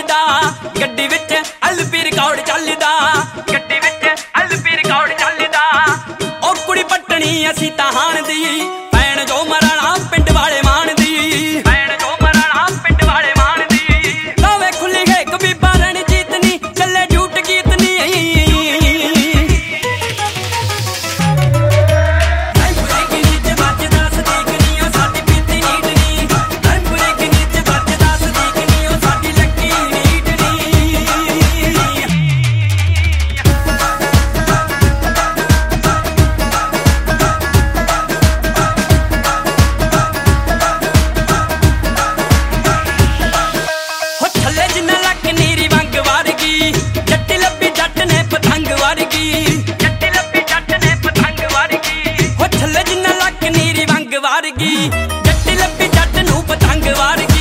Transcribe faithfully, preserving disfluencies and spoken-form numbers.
ਚੱਲਦਾ ਗੱਡੀ ਵਿੱਚ ਐਲਪੀ ਰਿਕਾਰਡ ਚੱਲਦਾ ਗੱਡੀ ਵਿੱਚ ਐਲਪੀ ਰਿਕਾਰਡ ਚੱਲਦਾ ਉਹ ਕੁੜੀ ਪੱਟਣੀ ਅਸੀਂ ਤਾਂ ਹਾਣ ਦੀ ਭੈਣ ਜੋ ਮਰਾਣਾ ਪਿੰਡ ਵਾਲੇ ਮਾਣ ਦੀ ਭੈਣ ਜੋ ਮਰਾਣਾ ਪਿੰਡ ਵਾਲੇ ਮਾਣ ਦੀ ਲਾਵੇ ਖੁੱਲੀ ਹੈ ਕਬੀਬਾ ਰਣਜੀਤ ਨੀ ਚੱਲੇ ਝੂਠ ਗੀਤ ਨੀ ਜੱਟ ਲੱਭੀ ਜੱਟ ਨੂੰ ਪਤੰਗ ਵਾਰਗੀ